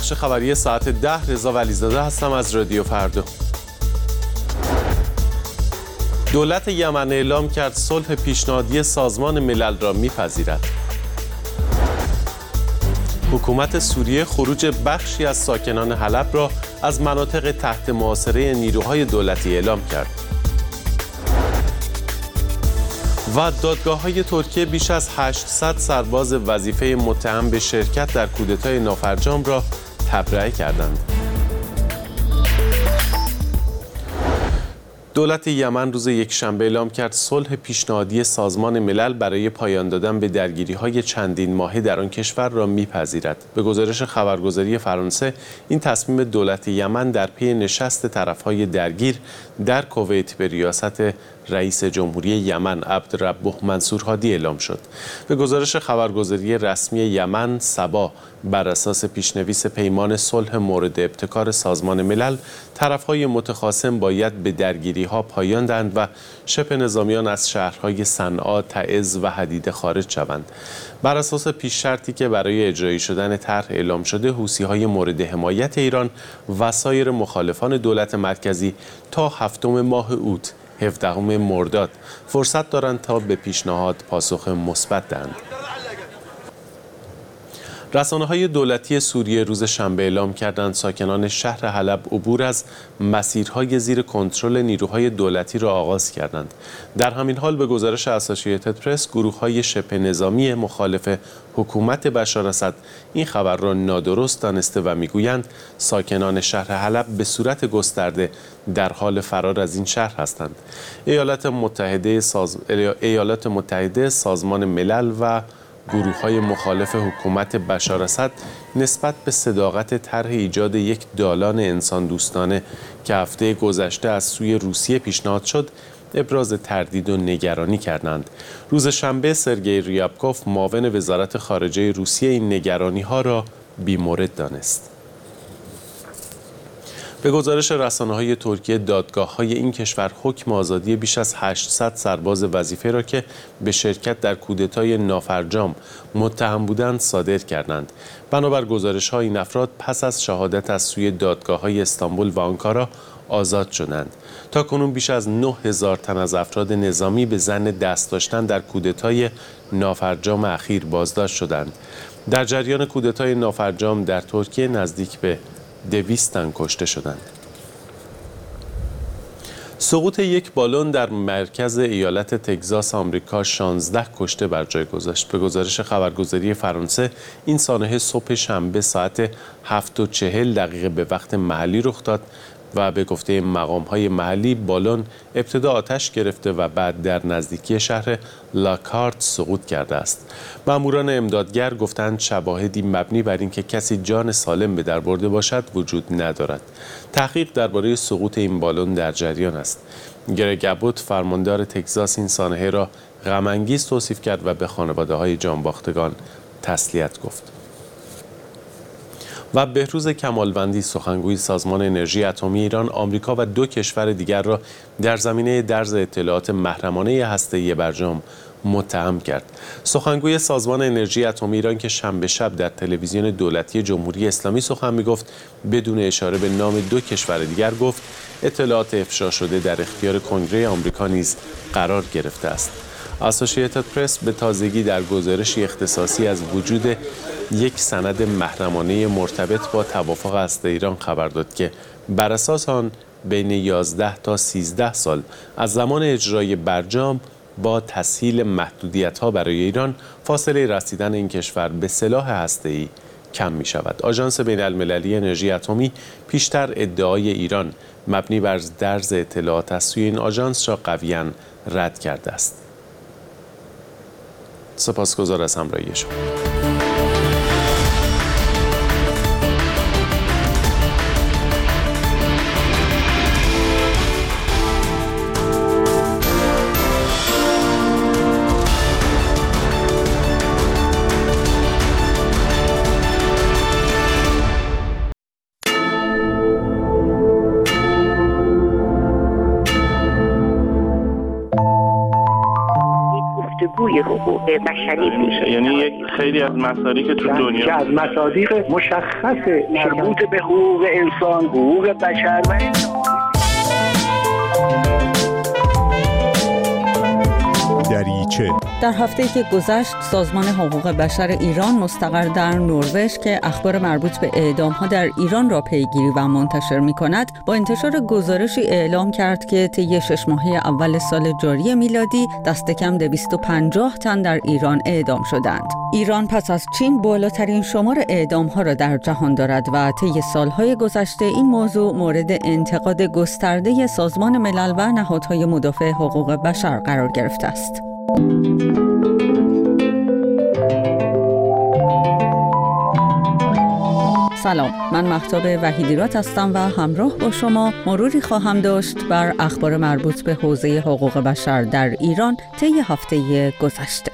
بخش خبری ساعت 10 رضا ولیزاده هستم از رادیو فردا. دولت یمن اعلام کرد صلح پیشنهادی سازمان ملل را می‌پذیرد. حکومت سوریه خروج بخشی از ساکنان حلب را از مناطق تحت محاصره نیروهای دولتی اعلام کرد. و دادگاه‌های ترکیه بیش از 800 سرباز وظیفه متهم به شرکت در کودتای نافرجام را تبرئه کردند. دولت یمن روز یکشنبه اعلام کرد صلح پیشنهادی سازمان ملل برای پایان دادن به درگیری‌های چندین ماهه در آن کشور را می‌پذیرد. به گزارش خبرگزاری فرانسه، این تصمیم دولت یمن در پی نشست طرف‌های درگیر در کویت به ریاست رئیس جمهوری یمن عبدالربه منصور هادی اعلام شد. به گزارش خبرگزاری رسمی یمن سبا، بر اساس پیشنویس پیمان صلح مورد ابتکار سازمان ملل، طرف‌های متخاصم باید به درگیری‌ها پایان دهند و شبه نظامیان از شهرهای صنعا، تعز و حدیده خارج شوند. بر اساس پیش شرطی که برای اجرایی شدن طرح اعلام شده، حوثی‌های مورد حمایت ایران و سایر مخالفان دولت مرکزی تا 7 ماه اوت 17 مرداد فرصت دارند تا به پیشنهاد پاسخ مثبت دهند. رسانه‌های دولتی سوریه روز شنبه اعلام کردند ساکنان شهر حلب عبور از مسیرهای زیر کنترل نیروهای دولتی را آغاز کردند. در همین حال به گزارش اسوسییتد پرس، گروه‌های شبه نظامی مخالف حکومت بشار اسد این خبر را نادرست دانسته و میگویند ساکنان شهر حلب به صورت گسترده در حال فرار از این شهر هستند. ایالات متحده، سازمان ملل و گروه‌های مخالف حکومت بشار اسد نسبت به صداقت طرح ایجاد یک دالان انسان دوستانه که هفته گذشته از سوی روسیه پیشنهاد شد، ابراز تردید و نگرانی کردند. روز شنبه سرگئی ریابکوف، معاون وزارت خارجه روسیه، این نگرانی‌ها را بی‌مورد دانست. به گزارش رسانه‌های ترکیه، دادگاه‌های این کشور حکم آزادی بیش از 800 سرباز وظیفه را که به شرکت در کودتای نافرجام متهم بودند صادر کردند. بنابر گزارش‌ها این افراد پس از شهادت از سوی دادگاه‌های استانبول و آنکارا آزاد شدند. تاکنون بیش از 9000 تن از افراد نظامی به ظن دست داشتن در کودتای نافرجام اخیر بازداشت شدند. در جریان کودتای نافرجام در ترکیه نزدیک به 200 تن کشته شدند. سقوط یک بالون در مرکز ایالت تگزاس آمریکا 16 کشته بر جای گذاشت. به گزارش خبرگزاری فرانسه، این سانحه صبح شنبه ساعت 7:40 به وقت محلی رخ داد و به گفته مقام‌های محلی بالون ابتدا آتش گرفته و بعد در نزدیکی شهر لاکارت سقوط کرده است. ماموران امدادگر گفتند شواهدی مبنی بر اینکه کسی جان سالم به در برده باشد وجود ندارد. تحقیق درباره سقوط این بالون در جریان است. گرگ ابوت، فرماندار تگزاس، این سانحه را غم‌انگیز توصیف کرد و به خانواده‌های جانباختگان تسلیت گفت. و بهروز کمالوندی، سخنگوی سازمان انرژی اتمی ایران، آمریکا و 2 کشور دیگر را در زمینه درز اطلاعات محرمانه هسته‌ای برجام متهم کرد. سخنگوی سازمان انرژی اتمی ایران که شنبه شب در تلویزیون دولتی جمهوری اسلامی سخن می‌گفت، بدون اشاره به نام 2 کشور دیگر گفت اطلاعات افشا شده در اختیار کنگره آمریکا نیز قرار گرفته است. اسوسییتد پرس به تازگی در گزارشی اختصاصی از وجود یک سند محرمانه مرتبط با توافق هسته ایران خبر داد که بر اساس آن بین 11 تا 13 سال از زمان اجرای برجام با تسهیل محدودیت‌ها برای ایران، فاصله رسیدن این کشور به سلاح هسته‌ای کم می‌شود. آژانس بین‌المللی انرژی اتمی پیشتر ادعای ایران مبنی بر درز اطلاعات از سوی این آژانس را قویاً رد کرده است. سپاسگزار از همراهی شما. توی حقوق بشری میشه. یعنی یک خیلی از مسائلی که تو دنیا از مصادیق مشخص مربوط به حقوق انسان، حقوق بشر و دریچه. در هفته‌ای که گذشت سازمان حقوق بشر ایران مستقر در نروژ که اخبار مربوط به اعدام‌ها در ایران را پیگیری و منتشر می‌کند با انتشار گزارشی اعلام کرد که طی 6 ماهه اول سال جاری میلادی دست کم 250 تن در ایران اعدام شدند. ایران پس از چین بالاترین شمار اعدام‌ها را در جهان دارد و طی سال‌های گذشته این موضوع مورد انتقاد گسترده سازمان ملل و نهادهای مدافع حقوق بشر قرار گرفته است. سلام، من مهتاب وحیدیرات هستم و همراه با شما مروری خواهم داشت بر اخبار مربوط به حوزه حقوق بشر در ایران طی هفته گذشته.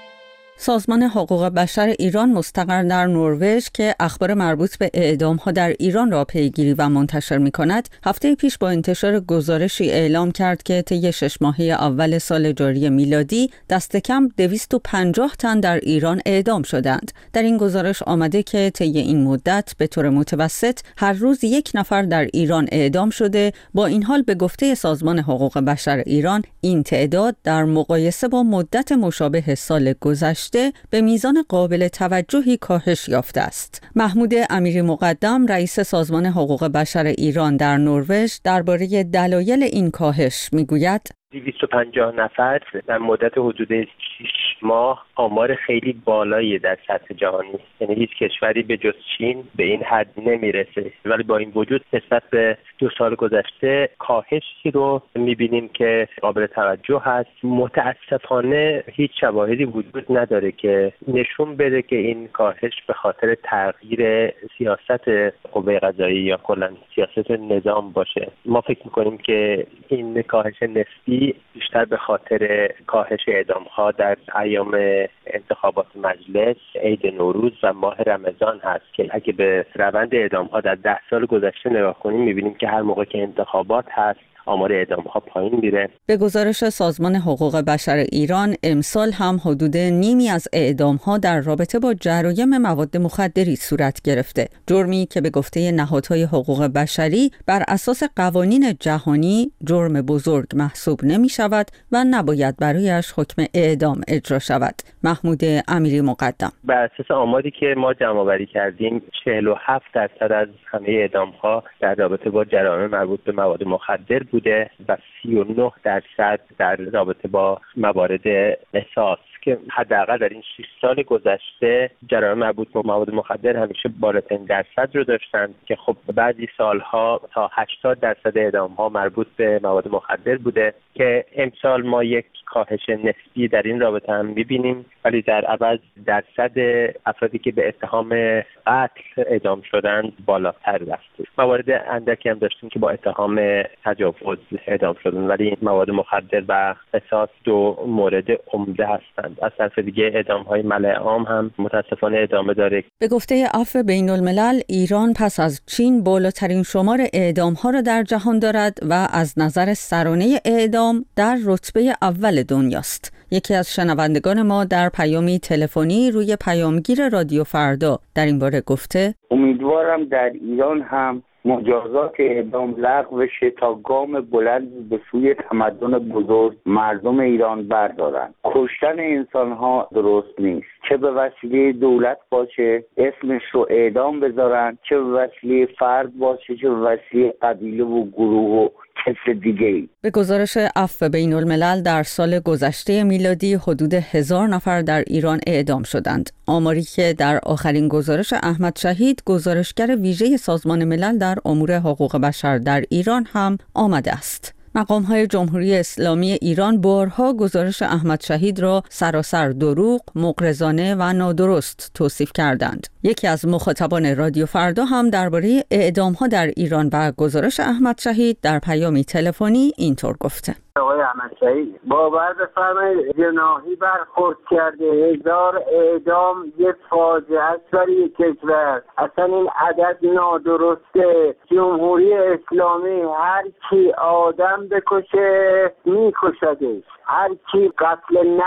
سازمان حقوق بشر ایران مستقر در نروژ که اخبار مربوط به اعدام‌ها در ایران را پیگیری و منتشر می‌کند، هفته پیش با انتشار گزارشی اعلام کرد که طی 6 ماهه اول سال جاری میلادی دست کم 250 تن در ایران اعدام شدند. در این گزارش آمده که طی این مدت به طور متوسط هر روز 1 نفر در ایران اعدام شده. با این حال به گفته سازمان حقوق بشر ایران این تعداد در مقایسه با مدت مشابه سال گذشته به میزان قابل توجهی کاهش یافته است. محمود امیری مقدم رئیس سازمان حقوق بشر ایران در نروژ درباره دلایل این کاهش میگوید 250 نفر در مدت حدود 6 ماه آمار خیلی بالایی در سطح جهانی، یعنی هیچ کشوری به جز چین به این حد نمیرسه. ولی با این وجود نسبت به 2 سال گذشته کاهشی رو میبینیم که قابل توجه هست. متاسفانه هیچ شواهدی وجود نداره که نشون بده که این کاهش به خاطر تغییر سیاست قوه قضاییه یا کلا سیاست نظام باشه. ما فکر میکنیم که این کاهش نسبی بیشتر به خاطر کاهش اعدام‌ها در ایام انتخابات مجلس، عید نوروز و ماه رمضان هست که اگه به روند اعدام‌ها در 10 سال گذشته نگاه کنیم می‌بینیم که هر موقع که انتخابات هست آمار اعدام‌ها پایین میره. به گزارش سازمان حقوق بشر ایران امسال هم حدود نیمی از اعدام‌ها در رابطه با جرایم مواد مخدری صورت گرفته. جرمی که به گفته نهادهای حقوق بشری بر اساس قوانین جهانی جرم بزرگ محسوب نمی‌شود و نباید برایش حکم اعدام اجرا شود. محمود امیری مقدم: بر اساس آماری که ما جمع‌آوری کردیم 47% از همه اعدام‌ها در رابطه با جرایم مربوط به مواد مخدر بوده و 39% در رابطه با موارد قصاص که حداقل در این 6 سال گذشته جرایم مربوط به مواد مخدر همیشه بالاترین درصد رو داشتن که خب بعضی سالها تا 80% اعدام‌ها مربوط به مواد مخدر بوده که امسال ما یک کاهش نسبی در این رابطه هم می‌بینیم، ولی در عوض درصد افرادی که به اتهام قتل اعدام شدند بالاتر رفته. موارد اندکی هم داشتیم که با اتهام تجاوز اعدام شدند، ولی این مواد مخدر و قصاص 2 مورد عمده هستند. از طرف دیگه اعدام‌های ملأ عام هم متاسفانه ادامه داره. به گفته عفو بین‌الملل ایران پس از چین بالاترین شمار اعدام‌ها را در جهان دارد و از نظر سرانه اعدام در رتبه اول دنیاست. یکی از شنوندگان ما در پیامی تلفنی روی پیامگیر رادیو فردا در این باره گفته امیدوارم در ایران هم مجازات اعدام لغو بشه تا گام بلند به سوی تمدن بزرگ مردم ایران بردارن. کشتن انسان‌ها درست نیست، چه به وسیله دولت باشه اسمش رو اعدام بذارن، چه به وسیله فرد باشه، چه به وسیله قبیله و گروه و کس دیگه‌ای. به گزارش عفو بین‌الملل در سال گذشته میلادی حدود 1000 نفر در ایران اعدام شدند. آماری که در آخرین گزارش احمد شهید گزارشگر ویژه سازمان ملل در امور حقوق بشر در ایران هم آمده است. مقام‌های جمهوری اسلامی ایران بارها گزارش احمد شهید را سراسر دروغ، مغرضانه و نادرست توصیف کردند. یکی از مخاطبان رادیو فردا هم درباره اعدام‌ها در ایران و گزارش احمد شهید در پیامی تلفنی اینطور گفته: آقای احمد شهید باور بفرمایید جناحی برخورد کرده. 1000 اعدام یک فاجعه است برای یک کشور. اصلا این عدد نادرسته. جمهوری اسلامی هر کی آدم بکشه میکشدش، هر کی قتل نفس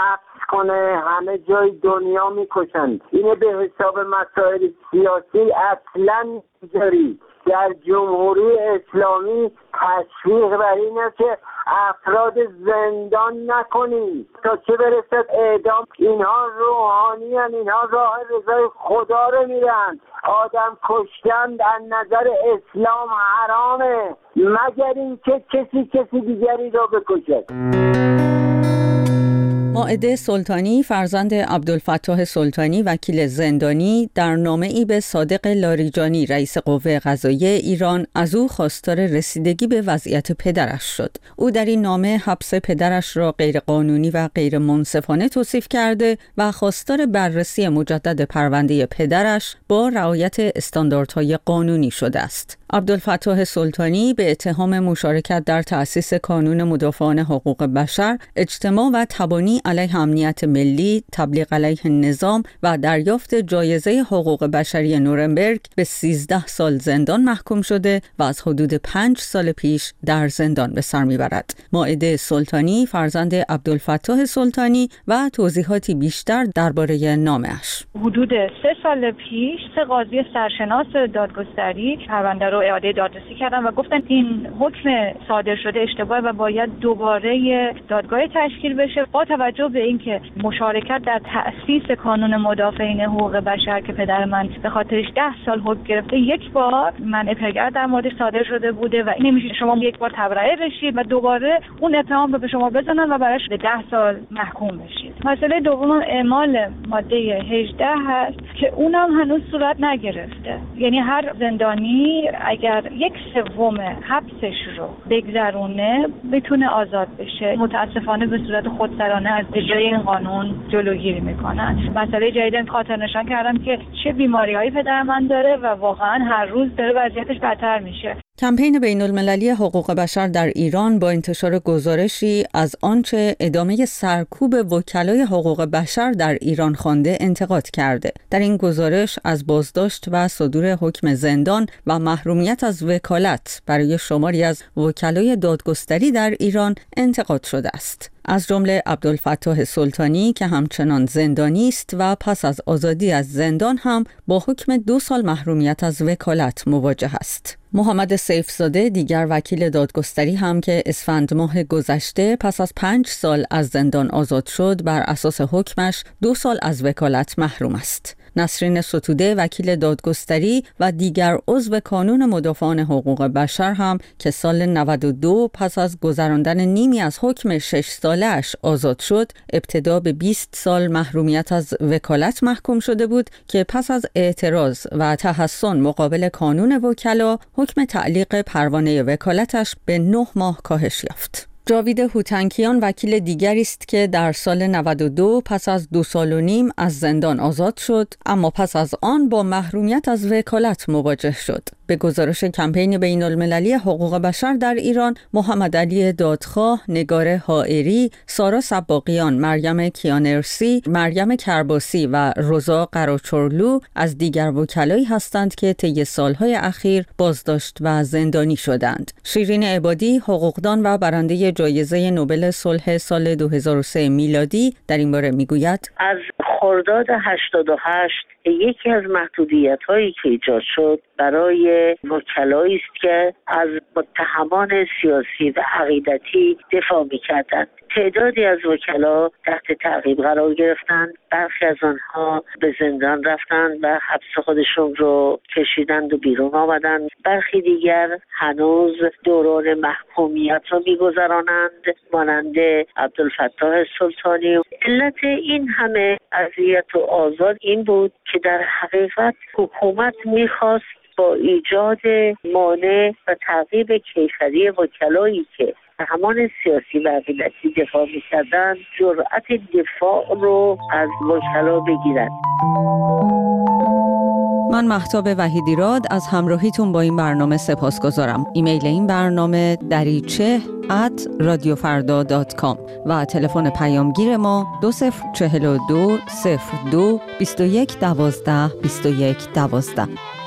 کنه همه جای دنیا میکشند. اینه به حساب مسائل سیاسی اصلا نمیذاری. در جمهوری اسلامی تشویق بر اینه که افراد زندان نکنید تا چه برسد اعدام. اینها روحانی هستند، اینها راه رضای خدا رو میرن. آدم کشتن در نظر اسلام حرامه مگر اینکه کسی دیگری رو بکشد. مائده سلطانی فرزند عبدالفتاح سلطانی وکیل زندانی در نامه‌ای به صادق لاریجانی رئیس قوه قضاییه ایران از او خواستار رسیدگی به وضعیت پدرش شد. او در این نامه حبس پدرش را غیرقانونی و غیر منصفانه توصیف کرده و خواستار بررسی مجدد پرونده پدرش با رعایت استانداردهای قانونی شده است. عبدالفتاح سلطانی به اتهام مشارکت در تأسیس کانون مدافعان حقوق بشر، اجتماع و تبانی علیه امنیت ملی، تبلیغ علیه نظام و دریافت جایزه حقوق بشری نورنبرگ به 13 سال زندان محکوم شده و از حدود 5 سال پیش در زندان به سر میبرد. مائده سلطانی فرزند عبدالفتاح سلطانی و توضیحاتی بیشتر درباره نامه‌اش. حدود 3 سال پیش 3 قاضی سرشناس دادگستری پرونده رو اعاده دادرسی کردن و گفتن این حکم صادر شده اشتباهه و باید دوباره دادگاه تشکیل بشه. با توجه به اینکه مشارکت در تأسیس کانون مدافعین حقوق بشر که پدر من به خاطرش 10 سال حکم گرفته، یک بار منع پرگرد در موردش صادر شده بوده و این نمیشه شما یک بار تبرئه بشید و دوباره اون اتهام رو به شما بزنن و براش به 10 سال محکوم بشید. مسئله دوم اعمال ماده 18 هست که اونم هنوز صورت نگرفته. یعنی هر زندانی اگر 1/3 حبسش رو بگذرونه بتونه آزاد بشه. متاسفانه به صورت خودسرانه از اجرای این قانون جلوگیری میکنن. مسئله جدید خاطر نشان کردم که چه بیماری‌هایی پدر من داره و واقعا هر روز داره وضعیتش بدتر میشه. کمپین بین‌المللی حقوق بشر در ایران با انتشار گزارشی از آنچه ادامه سرکوب وکلای حقوق بشر در ایران خوانده انتقاد کرده. در این گزارش از بازداشت و صدور حکم زندان و محرومیت از وکالت برای شماری از وکلای دادگستری در ایران انتقاد شده است. از جمله عبدالفتاح سلطانی که همچنان زندانی است و پس از آزادی از زندان هم با حکم 2 سال محرومیت از وکالت مواجه است. محمد سیفزاده دیگر وکیل دادگستری هم که اسفند ماه گذشته پس از 5 سال از زندان آزاد شد بر اساس حکمش 2 سال از وکالت محروم است. نسرین ستوده وکیل دادگستری و دیگر عضو کانون مدافعان حقوق بشر هم که سال 92 پس از گذراندن نیمی از حکم 6 ساله‌اش آزاد شد، ابتدا به 20 سال محرومیت از وکالت محکوم شده بود که پس از اعتراض و تحصن مقابل کانون وکلا حکم تعلیق پروانه وکالتش به 9 ماه کاهش یافت. جاوید هوتنکیان وکیل دیگری است که در سال 92 پس از 2 سال و نیم از زندان آزاد شد، اما پس از آن با محرومیت از وکالت مواجه شد. به گزارش کمپین بین‌المللی حقوق بشر در ایران، محمد علی دادخواه، نگار حائری، سارا سباقیان، مریم کیانرسی، مریم کرباسی و روزا قراچرلو از دیگر وکلایی هستند که طی سالهای اخیر بازداشت و زندانی شدند. شیرین عبادی، حقوقدان و برنده جایزه نوبل صلح سال 2003 میلادی در این باره میگوید: از خرداد 88 یکی از محدودیت‌هایی که ایجاد شد برای وکلایی است که از متهمان سیاسی و عقیدتی دفاع می‌کردند. تعدادی از وکلا تحت تعقیب قرار گرفتند، برخی از آنها به زندان رفتند و حبس خودشون رو کشیدند و بیرون آمدند. برخی دیگر هنوز دوران محکومیت رو می‌گذرانند، مانند عبدالفتاح سلطانی. علت این همه اذیت و آزار این بود که در حقیقت حکومت می‌خواست با ایجاد مانع و تعقیب کیفری وکلایی که همان سیاسی و عقیدتی دفاع می‌کردند جرأت دفاع رو از وکلا بگیرند. من مهتاب وحیدیراد از همراهیتون با این برنامه سپاسگزارم. ایمیل این برنامه dariche@radiofarda.com و تلفن پیامگیر ما 2042 02 21 12 21 12.